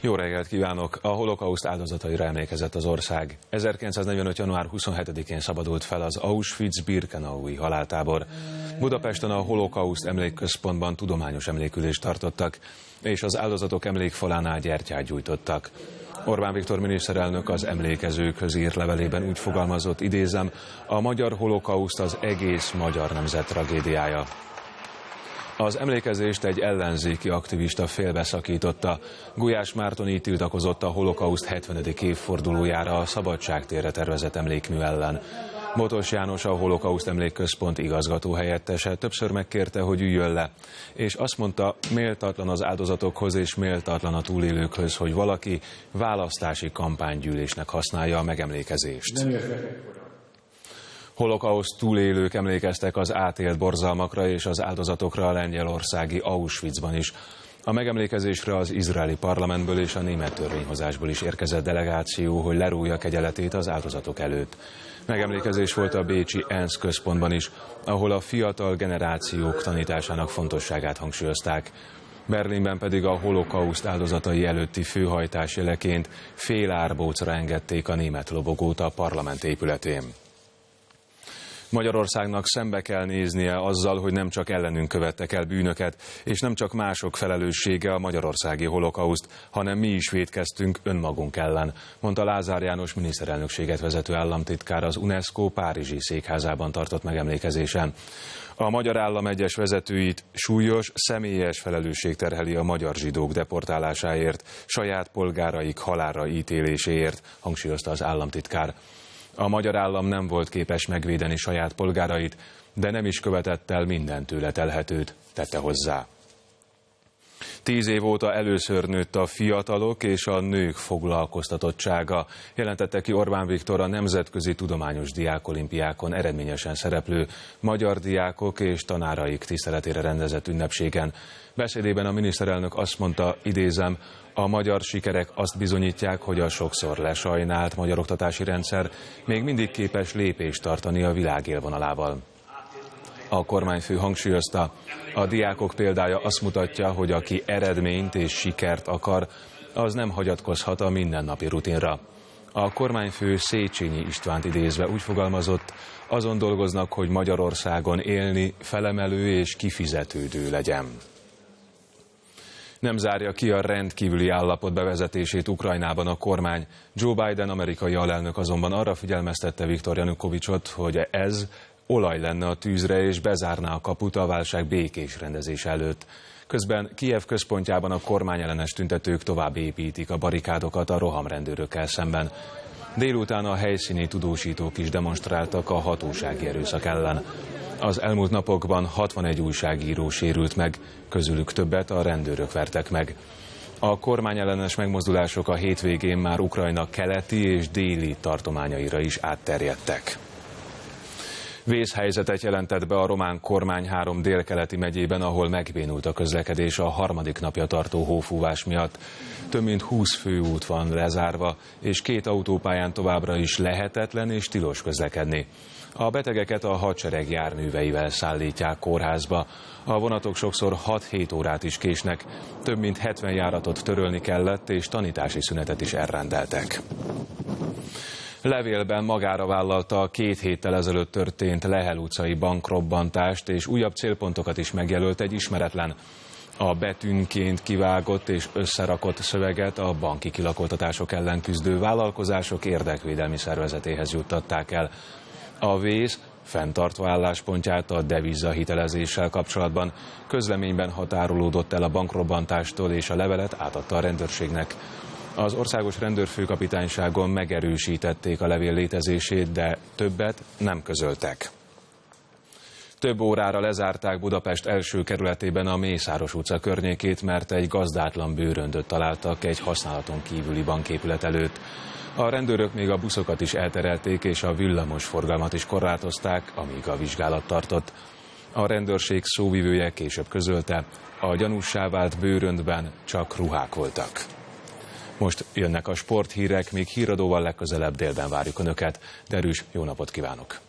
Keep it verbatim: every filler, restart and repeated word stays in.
Jó reggelt kívánok! A holokauszt áldozataira emlékezett az ország. ezerkilencszáznegyvenöt. január huszonhetedikén szabadult fel az Auschwitz-Birkenaui haláltábor. Budapesten a holokauszt emlékközpontban tudományos emlékülést tartottak, és az áldozatok emlékfalánál gyertyát gyújtottak. Orbán Viktor miniszterelnök az emlékezőkhöz írt levelében úgy fogalmazott, idézem, a magyar holokauszt az egész magyar nemzet tragédiája. Az emlékezést egy ellenzéki aktivista félbeszakította. Gulyás Márton így tiltakozott a holokauszt hetvenedik évfordulójára a Szabadságtérre tervezett emlékmű ellen. Botos János, a holokauszt emlékközpont igazgatóhelyettese többször megkérte, hogy üljön le, és azt mondta, méltatlan az áldozatokhoz és méltatlan a túlélőkhöz, hogy valaki választási kampánygyűlésnek használja a megemlékezést. Holokauszt túlélők emlékeztek az átélt borzalmakra és az áldozatokra a lengyelországi Auschwitzban is. A megemlékezésre az izraeli parlamentből és a német törvényhozásból is érkezett delegáció, hogy lerújja kegyeletét az áldozatok előtt. Megemlékezés volt a bécsi ENSZ központban is, ahol a fiatal generációk tanításának fontosságát hangsúlyozták. Berlinben pedig a holokauszt áldozatai előtti főhajtás jeleként fél árbócra engedték a német lobogót a parlament épületén. Magyarországnak szembe kell néznie azzal, hogy nem csak ellenünk követtek el bűnöket, és nem csak mások felelőssége a magyarországi holokauszt, hanem mi is vétkeztünk önmagunk ellen, mondta Lázár János miniszterelnökséget vezető államtitkár az UNESCO párizsi székházában tartott megemlékezésen. A magyar állam egyes vezetőit súlyos, személyes felelősség terheli a magyar zsidók deportálásáért, saját polgáraik halálra ítéléséért, hangsúlyozta az államtitkár. A magyar állam nem volt képes megvédeni saját polgárait, de nem is követett el minden tőle telhetőt, tette hozzá. Tíz év óta először nőtt a fiatalok és a nők foglalkoztatottsága, jelentette ki Orbán Viktor a nemzetközi tudományos diákolimpiákon eredményesen szereplő magyar diákok és tanáraik tiszteletére rendezett ünnepségen. Beszédében a miniszterelnök azt mondta, idézem, a magyar sikerek azt bizonyítják, hogy a sokszor lesajnált magyar oktatási rendszer még mindig képes lépést tartani a világ élvonalával. A kormányfő hangsúlyozta, a diákok példája azt mutatja, hogy aki eredményt és sikert akar, az nem hagyatkozhat a mindennapi rutinra. A kormányfő Széchenyi Istvánt idézve úgy fogalmazott, azon dolgoznak, hogy Magyarországon élni felemelő és kifizetődő legyen. Nem zárja ki a rendkívüli állapot bevezetését Ukrajnában a kormány. Joe Biden amerikai alelnök azonban arra figyelmeztette Viktor Janukovicsot, hogy ez olaj lenne a tűzre és bezárná a kaput a válság békés rendezés előtt. Közben Kijev központjában a kormányellenes tüntetők tovább építik a barikádokat a rohamrendőrökkel szemben. Délután a helyszíni tudósítók is demonstráltak a hatósági erőszak ellen. Az elmúlt napokban hatvanegy újságíró sérült meg, közülük többet a rendőrök vertek meg. A kormányellenes megmozdulások a hétvégén már Ukrajna keleti és déli tartományaira is átterjedtek. Vészhelyzetet jelentett be a román kormány három délkeleti megyében, ahol megbénult a közlekedés a harmadik napja tartó hófúvás miatt. Több mint húsz főút van lezárva, és két autópályán továbbra is lehetetlen és tilos közlekedni. A betegeket a hadsereg járműveivel szállítják kórházba. A vonatok sokszor hat-hét órát is késnek, több mint hetven járatot törölni kellett, és tanítási szünetet is elrendeltek. Levélben magára vállalta a két héttel ezelőtt történt Lehel utcai bankrobbantást, és újabb célpontokat is megjelölt egy ismeretlen. A betűnként kivágott és összerakott szöveget a banki kilakoltatások ellen küzdő vállalkozások érdekvédelmi szervezetéhez juttatták el. A vész, fenntartva álláspontját a devizahitelezéssel kapcsolatban, közleményben határolódott el a bankrobbantástól, és a levelet átadta a rendőrségnek. Az országos rendőrfőkapitányságon megerősítették a levél létezését, de többet nem közöltek. Több órára lezárták Budapest első kerületében a Mészáros utca környékét, mert egy gazdátlan bőröndöt találtak egy használaton kívüli banképület előtt. A rendőrök még a buszokat is elterelték, és a villamos forgalmat is korlátozták, amíg a vizsgálat tartott. A rendőrség szóvivője később közölte, a gyanússá vált bőröndben csak ruhák voltak. Most jönnek a sporthírek, még híradóval legközelebb délben várjuk Önöket. Derűs, jó napot kívánok!